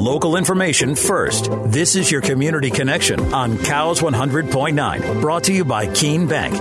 Local information first. This is your Community Connection on Cows 100.9. Brought to you by Keene Bank.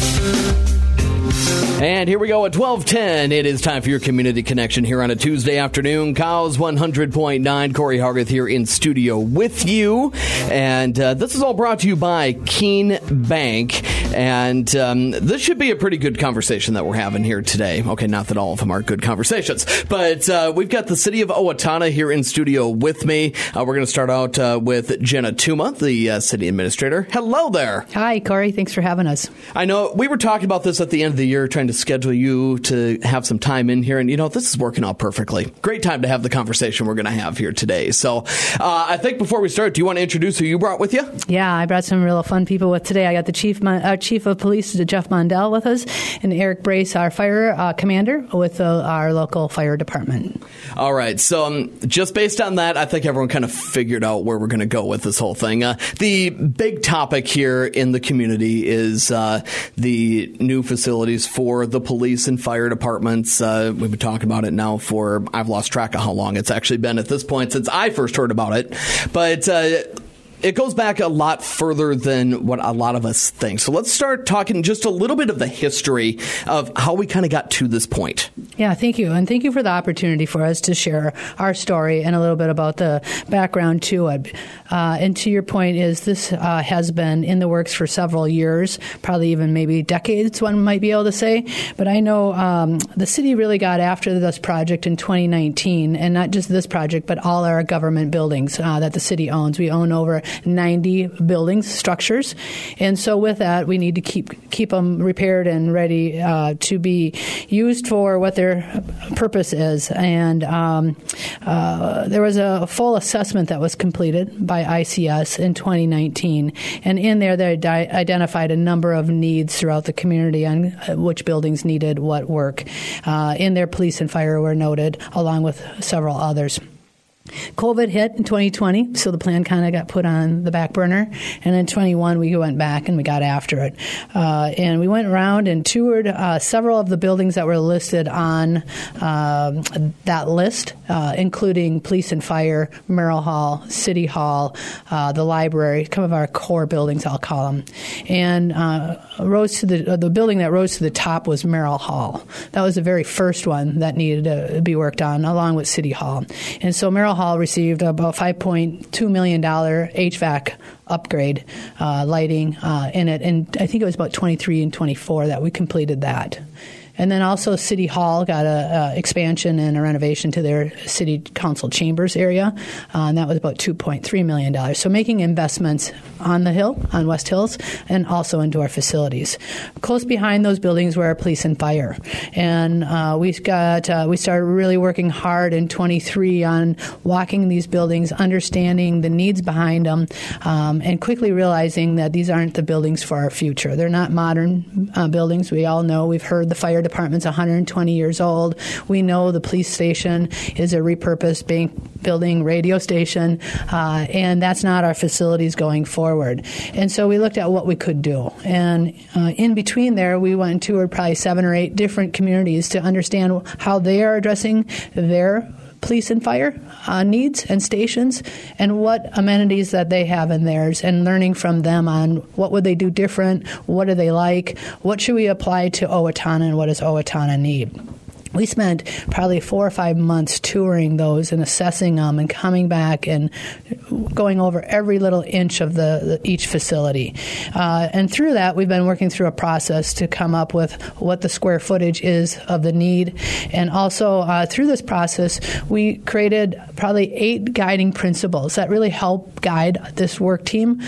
And here we go at 12:10. It is time for your Community Connection here on a Tuesday afternoon. Cows 100.9. Corey Hargeth here in studio with you. And this is all brought to you by Keene Bank. And this should be a pretty good conversation that we're having here today. Okay, not that all of them are good conversations. But we've got the city of Owatonna here in studio with me. We're going to start out with Jenna Tuma, the city administrator. Hello there. Hi, Corey. Thanks for having us. I know we were talking about this at the end of the year, trying to schedule you to have some time in here. And, this is working out perfectly. Great time to have the conversation we're going to have here today. So I think before we start, do you want to introduce who you brought with you? Yeah, I brought some real fun people with today. I got the Chief of Police, Jeff Mondell, with us, and Eric Brace, our fire commander with our local fire department. All right. So just based on that, I think everyone kind of figured out where we're going to go with this whole thing. The big topic here in the community is the new facilities for the police and fire departments. We've been talking about it now for, I've lost track of how long it's actually been at this point since I first heard about it. But it goes back a lot further than what a lot of us think. So let's start talking just a little bit of the history of how we kind of got to this point. Yeah, thank you. And thank you for the opportunity for us to share our story and a little bit about the background to it. And to your point is this has been in the works for several years, probably even maybe decades, one might be able to say. But I know the city really got after this project in 2019, and not just this project, but all our government buildings that the city owns. We own over 90 buildings, structures. And so with that, we need to keep them repaired and ready to be used for what their purpose is. And there was a full assessment that was completed by ICS in 2019. And in there, they identified a number of needs throughout the community on which buildings needed what work. In there, police and fire were noted, along with several others. COVID hit in 2020, so the plan kind of got put on the back burner. And in 21, we went back and we got after it. And we went around and toured several of the buildings that were listed on that list, including police and fire, Merrill Hall, City Hall, the library, some of our core buildings, I'll call them. And rose to the building that rose to the top was Merrill Hall. That was the very first one that needed to be worked on, along with City Hall. And so Merrill Hall received about $5.2 million HVAC upgrade, lighting in it. And I think it was about 23 and 24 that we completed that. And then also City Hall got a expansion and a renovation to their city council chambers area, and that was about $2.3 million. So making investments on the hill, on West Hills, and also into our facilities. Close behind those buildings were our police and fire. And we started really working hard in 23 on walking these buildings, understanding the needs behind them, and quickly realizing that these aren't the buildings for our future. They're not modern buildings. We all know, we've heard the fire department's 120 years old. We know the police station is a repurposed bank building, radio station, and that's not our facilities going forward. And so we looked at what we could do. And in between there, we went and toured probably 7 or 8 different communities to understand how they are addressing their police and fire needs and stations, and what amenities that they have in theirs, and learning from them on what would they do different, what do they like, what should we apply to Owatonna, and what does Owatonna need. We spent probably 4 or 5 months touring those and assessing them and coming back and going over every little inch of each facility. And through that, we've been working through a process to come up with what the square footage is of the need. And also through this process, we created probably 8 guiding principles that really help guide this work team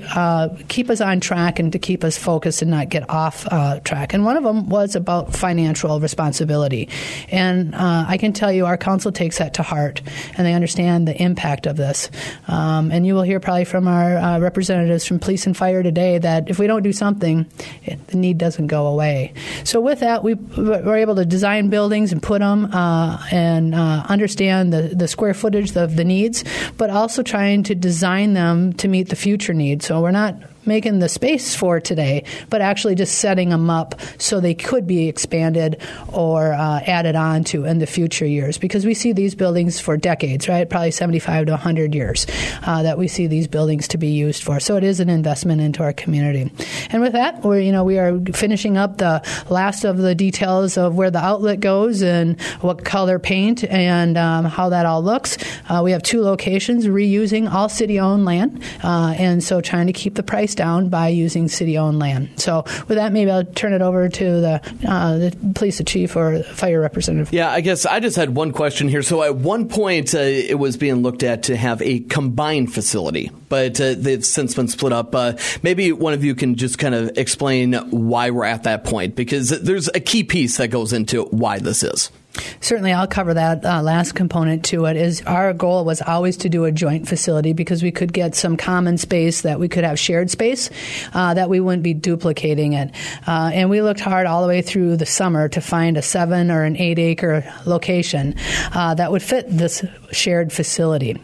to keep us on track and to keep us focused and not get off track. And one of them was about financial responsibility. And I can tell you our council takes that to heart, and they understand the impact of this. And you will hear probably from our representatives from police and fire today that if we don't do something, the need doesn't go away. So with that, we were able to design buildings and put them and understand the square footage of the needs, but also trying to design them to meet the future needs. So we're not making the space for today, but actually just setting them up so they could be expanded or added on to in the future years, because we see these buildings for decades, right? Probably 75 to 100 years that we see these buildings to be used for. So it is an investment into our community. And with that, we are finishing up the last of the details of where the outlet goes and what color paint and how that all looks. We have 2 locations reusing all city-owned land, and so trying to keep the price down by using city-owned land. So with that, maybe I'll turn it over to the police chief or fire representative. Yeah, I guess I just had one question here. So at one point, it was being looked at to have a combined facility, but they've since been split up. Maybe one of you can just kind of explain why we're at that point, because there's a key piece that goes into why this is. Certainly, I'll cover that last component to it. Is our goal was always to do a joint facility because we could get some common space that we could have shared space that we wouldn't be duplicating it. And we looked hard all the way through the summer to find a 7 or an 8 acre location that would fit this shared facility.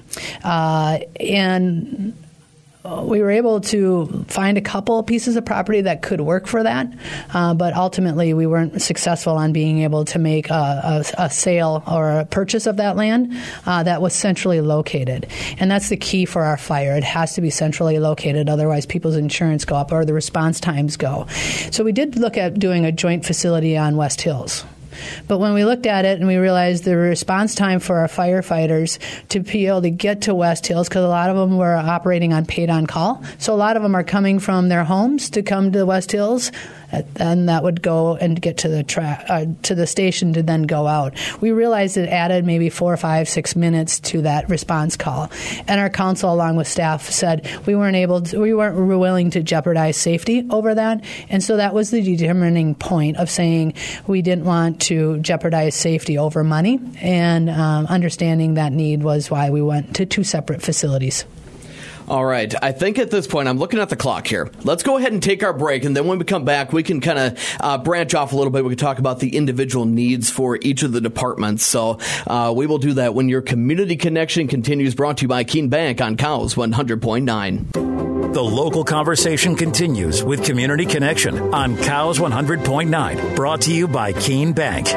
And we were able to find a couple pieces of property that could work for that, but ultimately we weren't successful on being able to make a sale or a purchase of that land that was centrally located. And that's the key for our fire. It has to be centrally located, otherwise people's insurance go up or the response times go. So we did look at doing a joint facility on West Hills. But when we looked at it and we realized the response time for our firefighters to be able to get to West Hills, because a lot of them were operating on paid on call, so a lot of them are coming from their homes to come to West Hills, and that would go and get to the station to then go out. We realized it added maybe 4, 5, 6 minutes to that response call, and our council, along with staff, said we weren't willing to jeopardize safety over that, and so that was the determining point of saying we didn't want to jeopardize safety over money, and understanding that need was why we went to 2 separate facilities. All right. I think at this point, I'm looking at the clock here. Let's go ahead and take our break. And then when we come back, we can kind of branch off a little bit. We can talk about the individual needs for each of the departments. So we will do that when your Community Connection continues, brought to you by Keene Bank on Cows 100.9. The local conversation continues with Community Connection on Cows 100.9, brought to you by Keene Bank.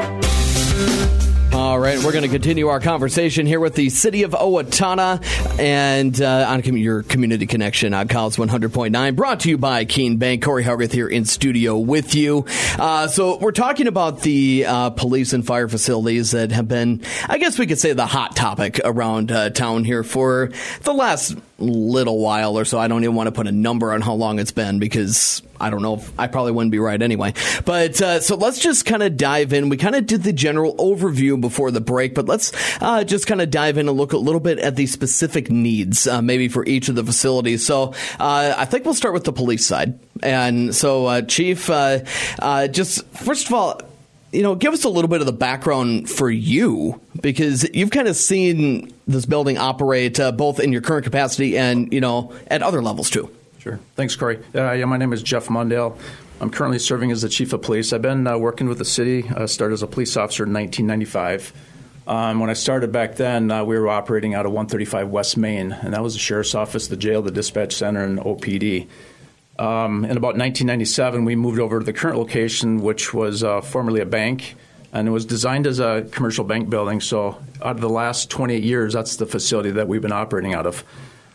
All right, we're going to continue our conversation here with the City of Owatonna and on your Community Connection on Cows 100.9, brought to you by Keene Bank. Corey Hogarth here in studio with you. So we're talking about the police and fire facilities that have been, I guess we could say, the hot topic around town here for the last little while or so. I don't even want to put a number on how long it's been, because I don't know if I probably wouldn't be right anyway. But so let's just kind of dive in. We kind of did the general overview before the break, but let's just kind of dive in and look a little bit at the specific needs maybe for each of the facilities. So I think we'll start with the police side. And so, Chief, just first of all, give us a little bit of the background for you, because you've kind of seen this building operate both in your current capacity and, at other levels too. Sure. Thanks, Corey. My name is Jeff Mundale. I'm currently serving as the chief of police. I've been working with the city, started as a police officer in 1995. When I started back then, we were operating out of 135 West Main, and that was the sheriff's office, the jail, the dispatch center, and OPD. In about 1997, we moved over to the current location, which was formerly a bank, and it was designed as a commercial bank building. So out of the last 28 years, that's the facility that we've been operating out of.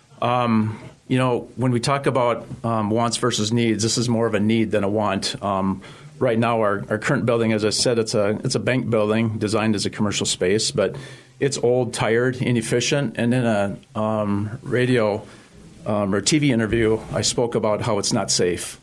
When we talk about wants versus needs, this is more of a need than a want. Right now, our current building, as I said, it's a bank building designed as a commercial space, but it's old, tired, inefficient, and in a radio or TV interview, I spoke about how it's not safe.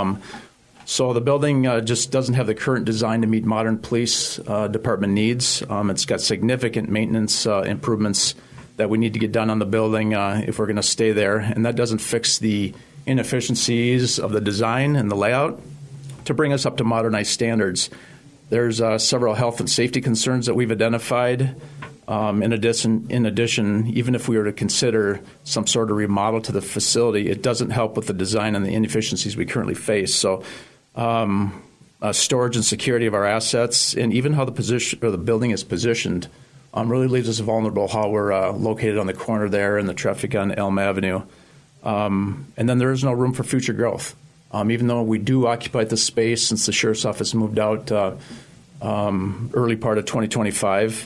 So the building just doesn't have the current design to meet modern police department needs. It's got significant maintenance improvements that we need to get done on the building if we're going to stay there, and that doesn't fix the inefficiencies of the design and the layout to bring us up to modernized standards. There's several health and safety concerns that we've identified. In addition, even if we were to consider some sort of remodel to the facility, it doesn't help with the design and the inefficiencies we currently face. So storage and security of our assets, and even how the building is positioned, really leaves us vulnerable how we're located on the corner there and the traffic on Elm Avenue. And then there is no room for future growth. Even though we do occupy the space since the Sheriff's Office moved out early part of 2025,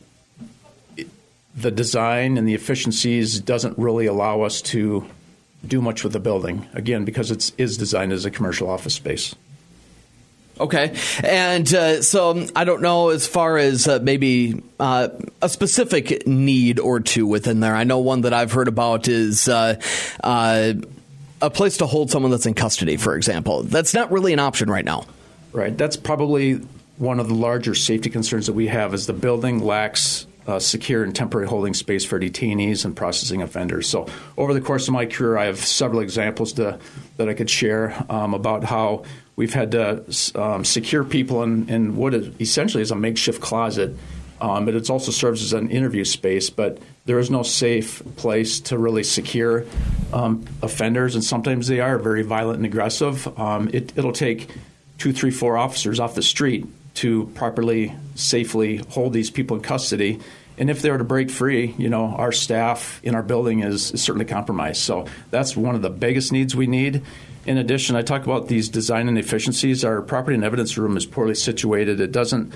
the design and the efficiencies doesn't really allow us to do much with the building, again, because it is designed as a commercial office space. Okay. And so I don't know as far as maybe a specific need or two within there. I know one that I've heard about is a place to hold someone that's in custody, for example. That's not really an option right now. Right. That's probably one of the larger safety concerns that we have is the building lacks secure and temporary holding space for detainees and processing offenders. So over the course of my career, I have several examples that I could share about how we've had to secure people in what essentially is a makeshift closet. But it also serves as an interview space, but there is no safe place to really secure offenders, and sometimes they are very violent and aggressive. It'll take 2, 3, 4 officers off the street to properly, safely hold these people in custody. And if they were to break free, our staff in our building is certainly compromised. So that's one of the biggest needs we need. In addition, I talk about these design inefficiencies. Our property and evidence room is poorly situated. It doesn't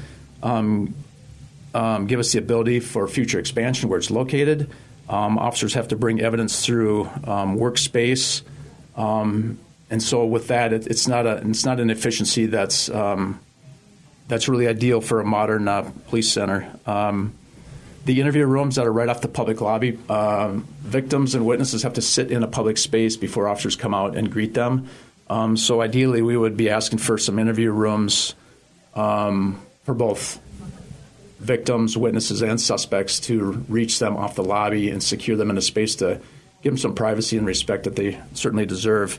give us the ability for future expansion where it's located. Officers have to bring evidence through workspace, and so with that, it's not an efficiency that's really ideal for a modern police center. The interview rooms that are right off the public lobby, victims and witnesses have to sit in a public space before officers come out and greet them. So ideally, we would be asking for some interview rooms for both victims, witnesses, and suspects to reach them off the lobby and secure them in a space to give them some privacy and respect that they certainly deserve.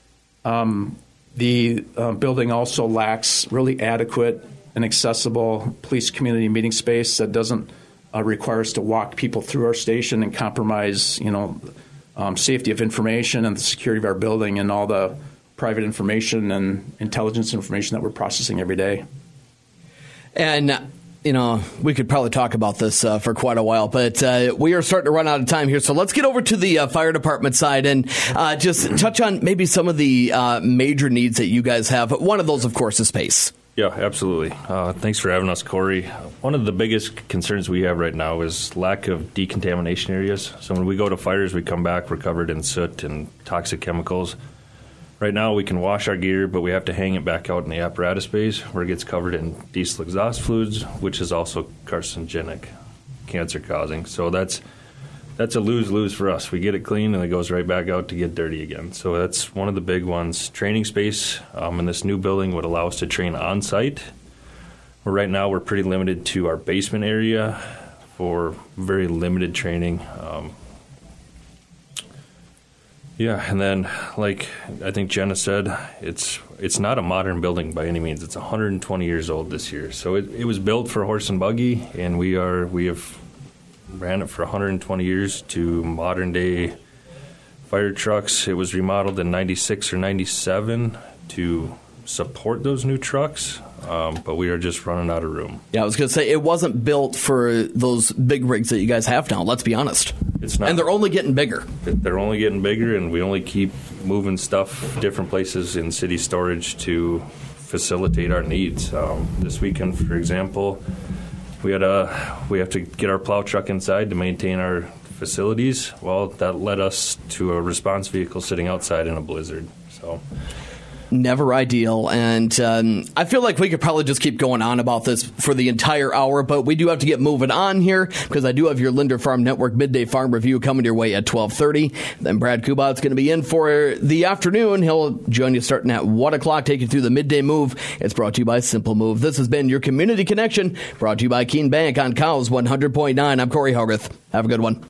The building also lacks really adequate and accessible police community meeting space that doesn't require us to walk people through our station and compromise, safety of information and the security of our building and all the private information and intelligence information that we're processing every day. And we could probably talk about this for quite a while, but we are starting to run out of time here. So let's get over to the fire department side and just touch on maybe some of the major needs that you guys have. One of those, of course, is space. Yeah, absolutely. Thanks for having us, Corey. One of the biggest concerns we have right now is lack of decontamination areas. So when we go to fires, we come back, we're covered in soot and toxic chemicals. Right now, we can wash our gear, but we have to hang it back out in the apparatus bays where it gets covered in diesel exhaust fluids, which is also carcinogenic, cancer-causing. So that's a lose-lose for us. We get it clean, and it goes right back out to get dirty again. So that's one of the big ones. Training space in this new building would allow us to train on-site. Where right now, we're pretty limited to our basement area for very limited training. And then, like I think Jenna said, it's not a modern building by any means. It's 120 years old this year. So it was built for horse and buggy, and we have ran it for 120 years to modern day fire trucks. It was remodeled in 96 or 97 to support those new trucks, but we are just running out of room. Yeah, I was going to say, it wasn't built for those big rigs that you guys have now, let's be honest. It's not. And they're only getting bigger. They're only getting bigger, and we only keep moving stuff different places in city storage to facilitate our needs. This weekend, for example, we have to get our plow truck inside to maintain our facilities. Well, that led us to a response vehicle sitting outside in a blizzard. So never ideal. And I feel like we could probably just keep going on about this for the entire hour, but we do have to get moving on here because I do have your Linder Farm Network Midday Farm Review coming your way at 12:30. Then Brad Kubat's going to be in for the afternoon. He'll join you starting at 1 o'clock, take you through the Midday Move. It's brought to you by Simple Move. This has been your Community Connection, brought to you by Keene Bank on Cows 100.9. I'm Corey Hogarth. Have a good one.